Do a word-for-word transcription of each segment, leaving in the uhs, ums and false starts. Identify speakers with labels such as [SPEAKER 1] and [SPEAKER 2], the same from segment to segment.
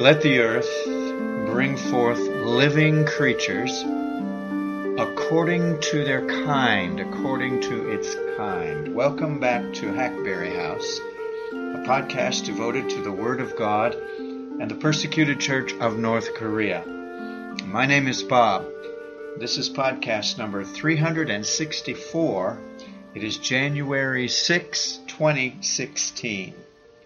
[SPEAKER 1] Let the earth bring forth living creatures according to their kind, according to its kind. Welcome back to Hackberry House, a podcast devoted to the Word of God and the persecuted church of North Korea. My name is Bob. This is podcast number three hundred sixty-four. It is January sixth, twenty sixteen.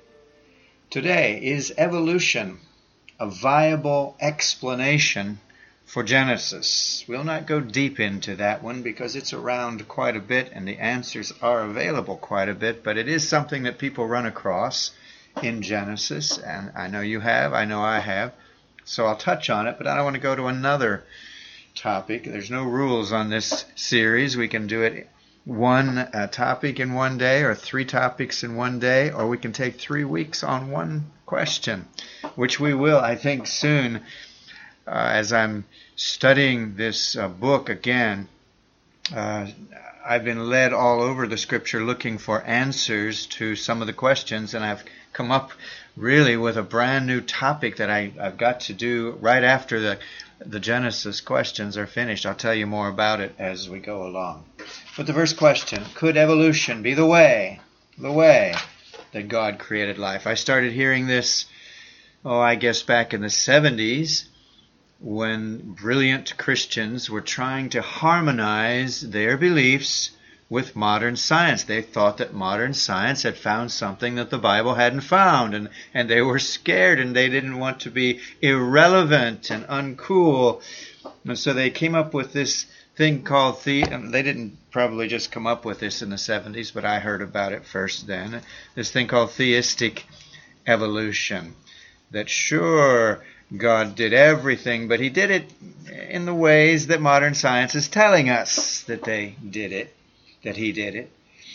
[SPEAKER 1] Today, is evolution a viable explanation for Genesis? We'll not go deep into that one because it's around quite a bit and the answers are available quite a bit, but it is something that people run across in Genesis, and I know you have, I know I have, so I'll touch on it, but I don't want to go to another topic. There's no rules on this series. We can do it one uh, topic in one day, or three topics in one day, or we can take three weeks on one question, which we will, I think, soon. Uh, as I'm studying this uh, book again, uh, I've been led all over the Scripture looking for answers to some of the questions, and I've come up really with a brand new topic that I, I've got to do right after the the Genesis questions are finished. I'll tell you more about it as we go along. But the first question, could evolution be the way, the way that God created life? I started hearing this, oh, I guess back in the seventies, when brilliant Christians were trying to harmonize their beliefs with modern science. They thought that modern science had found something that the Bible hadn't found, and, and they were scared, and they didn't want to be irrelevant and uncool. And so they came up with this thing called the, and they didn't probably just come up with this in the seventies, but I heard about it first then, this thing called theistic evolution. That sure, God did everything, but he did it in the ways that modern science is telling us that they did it, that he did it.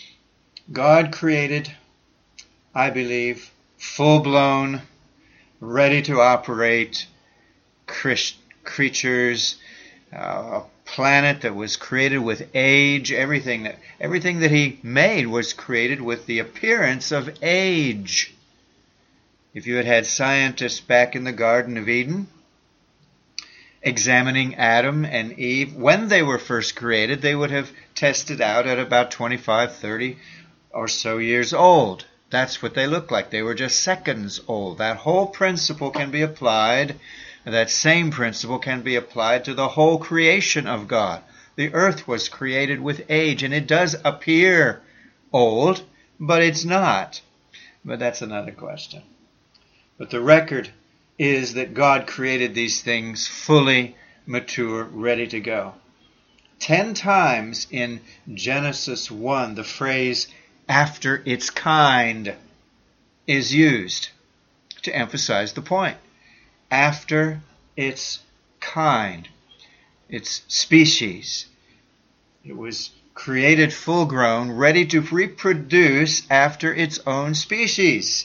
[SPEAKER 1] God created, I believe, full-blown, ready to operate creatures, uh, a planet that was created with age. Everything that everything that he made was created with the appearance of age. If you had had scientists back in the Garden of Eden examining Adam and Eve when they were first created, they would have tested out at about twenty-five, thirty or so years old. That's what they looked like. They were just seconds old. That whole principle can be applied, that same principle can be applied to the whole creation of God. The earth was created with age, and it does appear old, but it's not. But that's another question. But the record is that God created these things fully mature, ready to go. Ten times in Genesis one, the phrase "after its kind" is used to emphasize the point. After its kind, its species. It was created full-grown, ready to reproduce after its own species.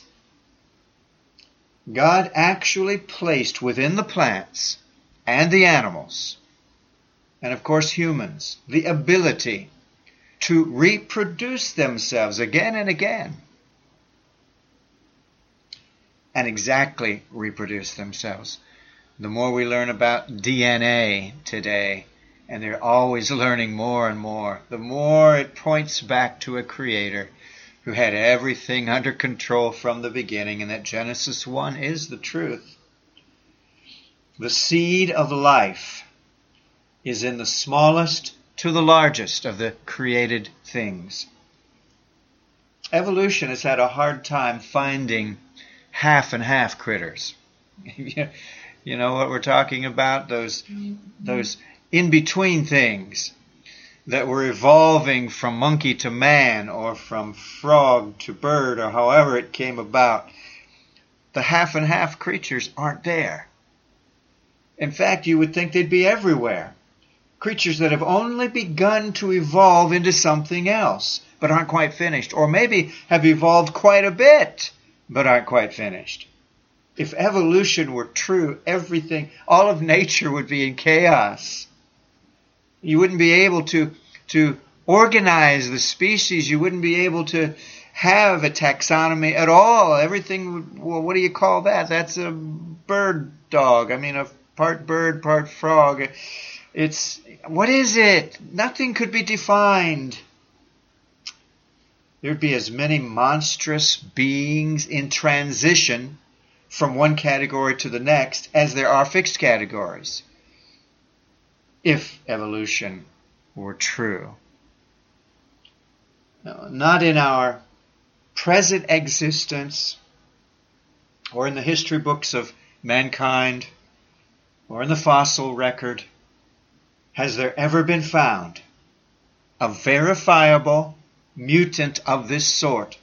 [SPEAKER 1] God actually placed within the plants and the animals, and of course humans, the ability to reproduce themselves again and again, and exactly reproduce themselves. The more we learn about D N A today, and they're always learning more and more, the more it points back to a creator who had everything under control from the beginning, and that Genesis one is the truth. The seed of life is in the smallest to the largest of the created things. Evolution has had a hard time finding half and half critters. You know what we're talking about? Those, those in-between things that were evolving from monkey to man, or from frog to bird, or however it came about. The half and half creatures aren't there. In fact, you would think they'd be everywhere. Creatures that have only begun to evolve into something else, but aren't quite finished. Or maybe have evolved quite a bit, but aren't quite finished. If evolution were true, everything, all of nature would be in chaos. You wouldn't be able to, to organize the species. You wouldn't be able to have a taxonomy at all. Everything, well, what do you call that? That's a bird dog. I mean, a part bird, part frog. It's, what is it? Nothing could be defined. There'd be as many monstrous beings in transition from one category to the next as there are fixed categories, if evolution were true. No, not in our present existence, or in the history books of mankind, or in the fossil record, has there ever been found a verifiable mutant of this sort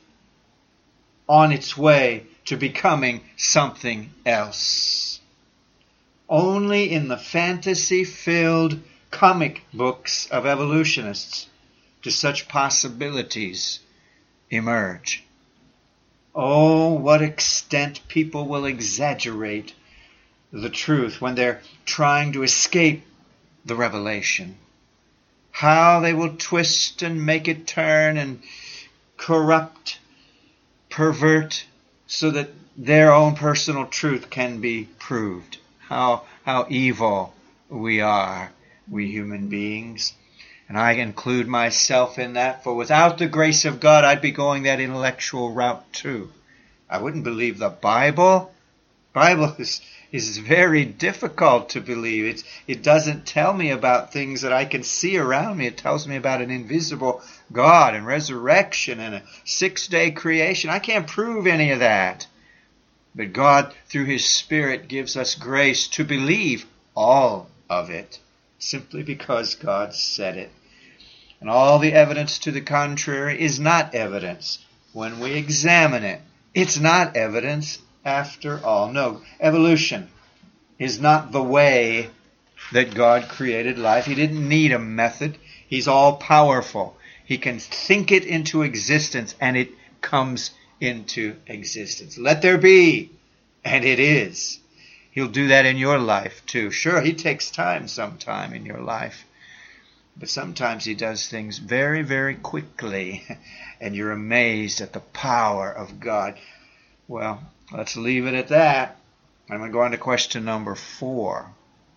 [SPEAKER 1] on its way to becoming something else. Only in the fantasy-filled comic books of evolutionists do such possibilities emerge. Oh, what extent people will exaggerate the truth when they're trying to escape the revelation. How they will twist and make it turn and corrupt, pervert, so that their own personal truth can be proved. How, how evil we are, we human beings. And I include myself in that, for without the grace of God, I'd be going that intellectual route too. I wouldn't believe the Bible. Bible is, is very difficult to believe. It's, it doesn't tell me about things that I can see around me. It tells me about an invisible God and resurrection and a six-day creation. I can't prove any of that. But God, through His Spirit, gives us grace to believe all of it, simply because God said it. And all the evidence to the contrary is not evidence. When we examine it, it's not evidence after all. No, evolution is not the way that God created life. He didn't need a method. He's all-powerful. He can think it into existence, and it comes into existence. Let there be, and it is. He'll do that in your life too. Sure, He takes time sometime in your life, but sometimes He does things very, very quickly, and you're amazed at the power of God. Well, let's leave it at that. I'm going to go on to question number four.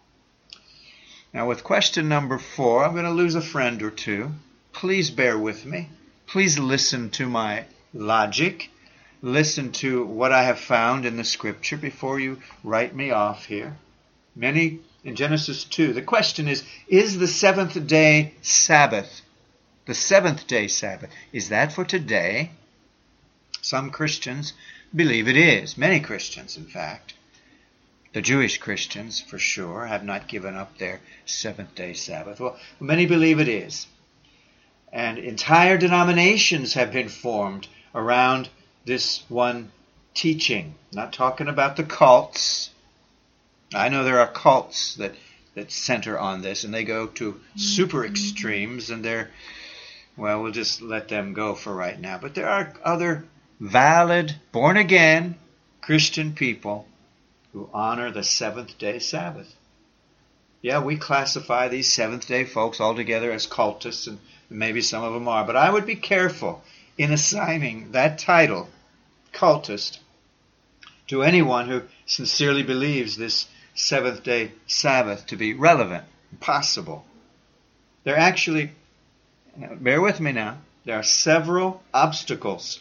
[SPEAKER 1] Now, with question number four, I'm going to lose a friend or two. Please bear with me. Please listen to my logic. Listen to what I have found in the Scripture before you write me off here. Many in Genesis two. The question is, is the seventh day Sabbath, the seventh day Sabbath, is that for today? Some Christians believe it is. Many Christians, in fact. The Jewish Christians, for sure, have not given up their seventh day Sabbath. Well, many believe it is. And entire denominations have been formed around this one teaching. Not talking about the cults. I know there are cults that, that center on this, and they go to super extremes, and they're, well, we'll just let them go for right now. But there are other valid, born-again Christian people who honor the seventh day Sabbath. Yeah, we classify these seventh day folks altogether as cultists, and maybe some of them are, but I would be careful in assigning that title, cultist, to anyone who sincerely believes this seventh day Sabbath to be relevant and possible. There are actually, bear with me now, there are several obstacles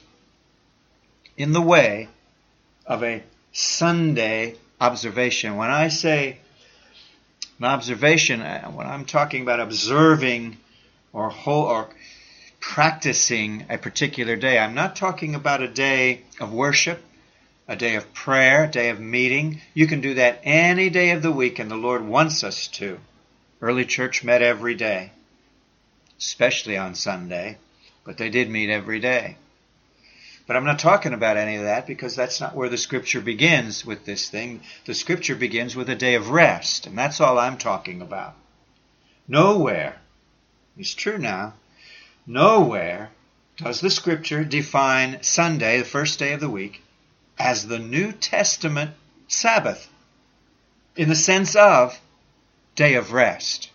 [SPEAKER 1] in the way of a Sunday observation. When I say an observation, when I'm talking about observing or whole, or practicing a particular day, I'm not talking about a day of worship, a day of prayer, a day of meeting. You can do that any day of the week, and the Lord wants us to. Early church met every day, especially on Sunday, but they did meet every day. But I'm not talking about any of that, because that's not where the Scripture begins with this thing. The Scripture begins with a day of rest, and that's all I'm talking about. Nowhere, it's true now, nowhere does the Scripture define Sunday, the first day of the week, as the New Testament Sabbath, in the sense of day of rest.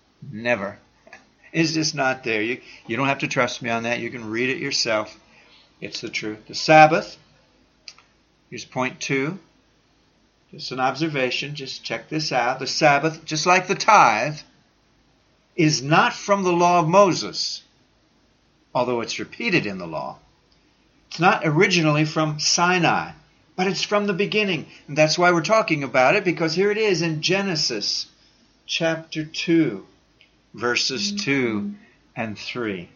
[SPEAKER 1] Never. It's just not there. You, you don't have to trust me on that. You can read it yourself. It's the truth. The Sabbath, here's point two. Just an observation, just check this out. The Sabbath, just like the tithe, is not from the law of Moses, although it's repeated in the law. It's not originally from Sinai, but it's from the beginning. And that's why we're talking about it, because here it is in Genesis chapter two, verses two and three.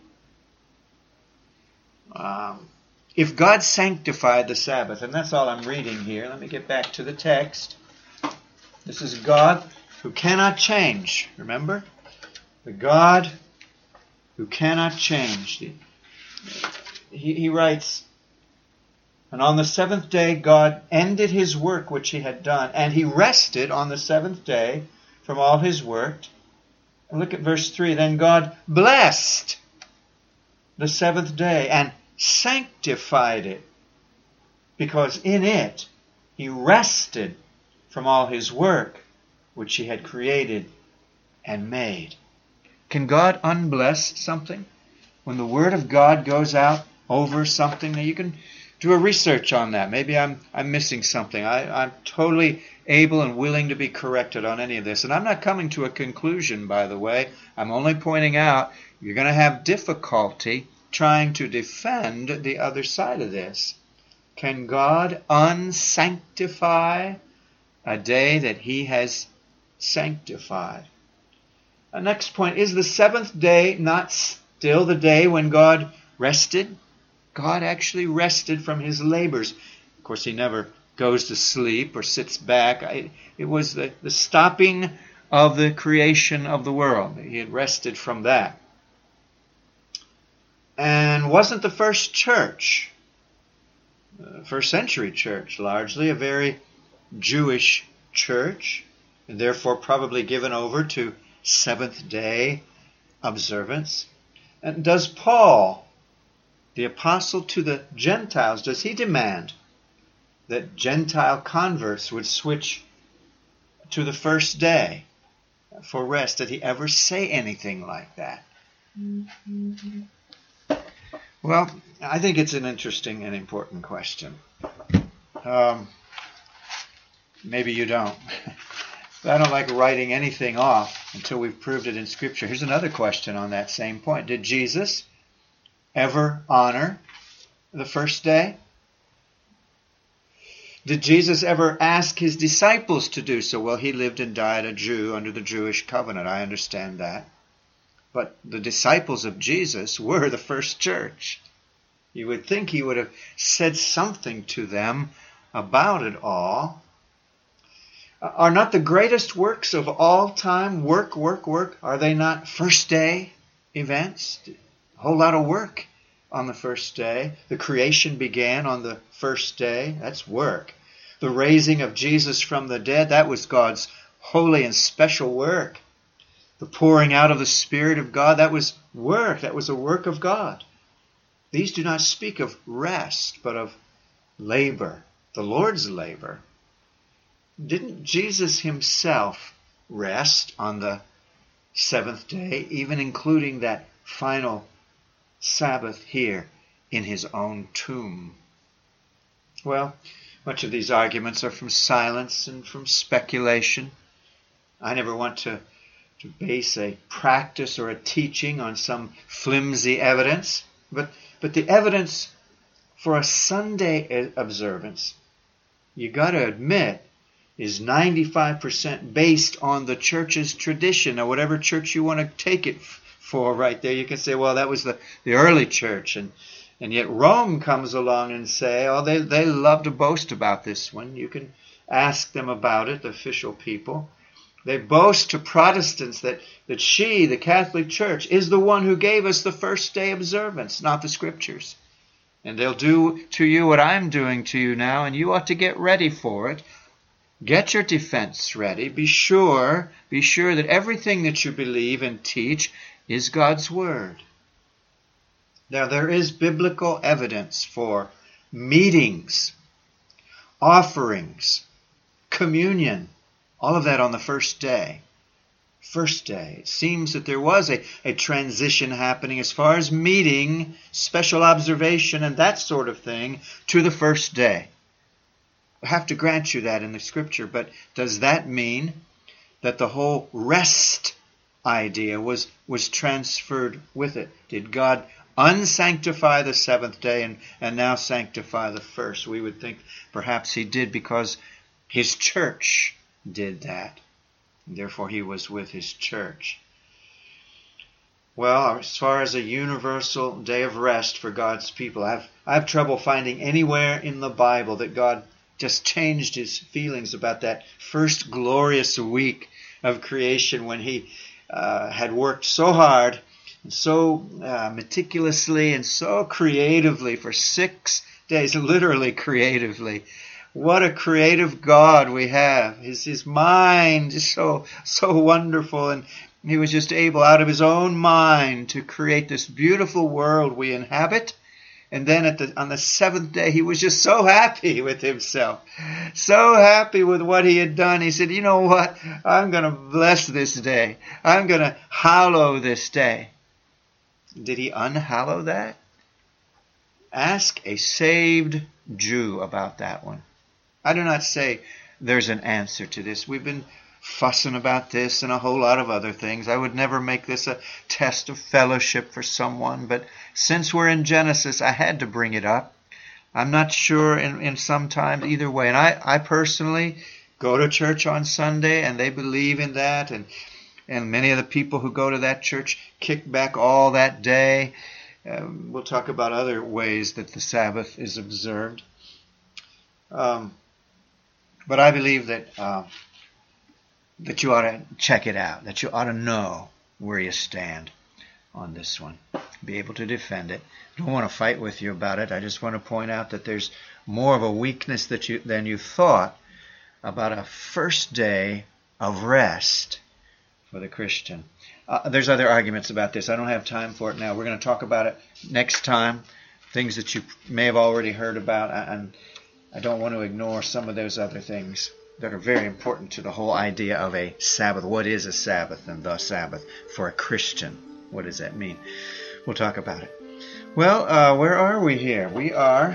[SPEAKER 1] Um, if God sanctified the Sabbath, and that's all I'm reading here. Let me get back to the text. This is God who cannot change. Remember? The God who cannot change. He, he writes, and on the seventh day God ended his work which he had done, and he rested on the seventh day from all his work. And look at verse three. Then God blessed the seventh day and sanctified it, because in it he rested from all his work which he had created and made. Can God unbless something? When the word of God goes out over something, now you can do a research on that. Maybe I'm I'm missing something. I, I'm totally able and willing to be corrected on any of this. And I'm not coming to a conclusion, by the way. I'm only pointing out you're going to have difficulty trying to defend the other side of this. Can God unsanctify a day that he has sanctified? The next point, is the seventh day not still the day when God rested? God actually rested from his labors. Of course, he never goes to sleep or sits back. It was the, the stopping of the creation of the world. He had rested from that. And wasn't the first church, the first century church, largely a very Jewish church, and therefore probably given over to seventh day observance? And does Paul, the apostle to the Gentiles, does he demand that Gentile converts would switch to the first day for rest? Did he ever say anything like that? Mm-hmm. Well, I think it's an interesting and important question. Um, maybe you don't. But I don't like writing anything off until we've proved it in Scripture. Here's another question on that same point. Did Jesus ever honor the first day? Did Jesus ever ask his disciples to do so? Well, he lived and died a Jew under the Jewish covenant. I understand that. But the disciples of Jesus were the first church. You would think he would have said something to them about it all. Are not the greatest works of all time work, work, work? Are they not first day events? A whole lot of work on the first day. The creation began on the first day. That's work. The raising of Jesus from the dead, that was God's holy and special work. The pouring out of the Spirit of God, that was work. That was a work of God. These do not speak of rest, but of labor, the Lord's labor. Didn't Jesus himself rest on the seventh day, even including that final Sabbath here in his own tomb? Well, much of these arguments are from silence and from speculation. I never want to to base a practice or a teaching on some flimsy evidence. But, but the evidence for a Sunday observance, you got to admit, is ninety-five percent based on the church's tradition, or whatever church you want to take it for right there. You can say, well, that was the, the early church. And, and yet Rome comes along and say, oh, they, they love to boast about this one. You can ask them about it, the official people. They boast to Protestants that, that she, the Catholic Church, is the one who gave us the first day observance, not the Scriptures. And they'll do to you what I'm doing to you now, and you ought to get ready for it. Get your defense ready. Be sure, be sure that everything that you believe and teach is God's Word. Now, there is biblical evidence for meetings, offerings, communion, all of that on the first day. first day. It seems that there was a, a transition happening as far as meeting, special observation, and that sort of thing to the first day. I have to grant you that in the Scripture, but does that mean that the whole rest idea was, was transferred with it? Did God unsanctify the seventh day and, and now sanctify the first? We would think perhaps he did because his church did that. Therefore he was with his church. Well, as far as a universal day of rest for God's people, I have, I have trouble finding anywhere in the Bible that God just changed his feelings about that first glorious week of creation when he uh, had worked so hard and so uh, meticulously and so creatively for six days, literally creatively. What a creative God we have. His, his mind is so, so wonderful, and he was just able out of his own mind to create this beautiful world we inhabit. And then at the, on the seventh day, he was just so happy with himself, so happy with what he had done. He said, you know what? I'm going to bless this day. I'm going to hallow this day. Did he unhallow that? Ask a saved Jew about that one. I do not say there's an answer to this. We've been fussing about this and a whole lot of other things. I would never make this a test of fellowship for someone, but since we're in Genesis, I had to bring it up. I'm not sure in, in some times either way. And I, I personally go to church on Sunday, and they believe in that, and and many of the people who go to that church kick back all that day. Uh, we'll talk about other ways that the Sabbath is observed. Um, but I believe that uh, that you ought to check it out, that you ought to know where you stand on this one, be able to defend it. I don't want to fight with you about it. I just want to point out that there's more of a weakness that you than you thought about a first day of rest for the Christian. Uh, there's other arguments about this. I don't have time for it now. We're going to talk about it next time, things that you may have already heard about, and I don't want to ignore some of those other things that are very important to the whole idea of a Sabbath. What is a Sabbath and the Sabbath for a Christian? What does that mean? We'll talk about it. Well, uh, where are we here? We are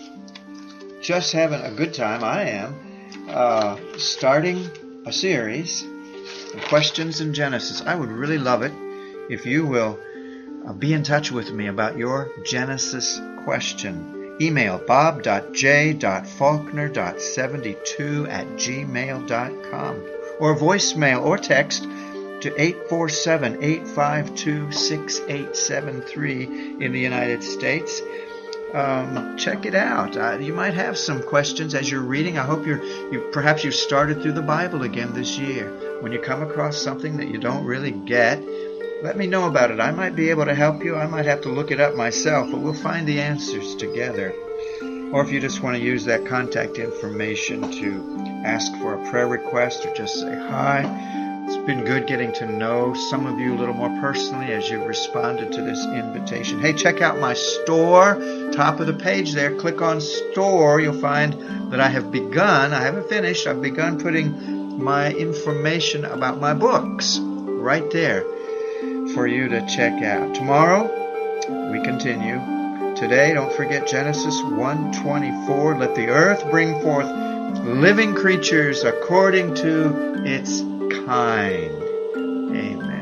[SPEAKER 1] just having a good time. I am uh, starting a series of questions in Genesis. I would really love it if you will uh, be in touch with me about your Genesis question. Email bob dot j dot faulkner dot seventy-two at gmail dot com or voicemail or text to eight four seven, eight five two, six eight seven three in the United States. Um, check it out. Uh, you might have some questions as you're reading. I hope you're, you perhaps you've started through the Bible again this year. When you come across something that you don't really get, let me know about it. I might be able to help you. I might have to look it up myself, but we'll find the answers together. Or if you just want to use that contact information to ask for a prayer request or just say hi. It's been good getting to know some of you a little more personally as you've responded to this invitation. Hey, check out my store. Top of the page there, click on store. You'll find that I have begun, I haven't finished, I've begun putting my information about my books right there for you to check out. Tomorrow, we continue. Today, don't forget Genesis one twenty-four. Let the earth bring forth living creatures according to its kind. Amen.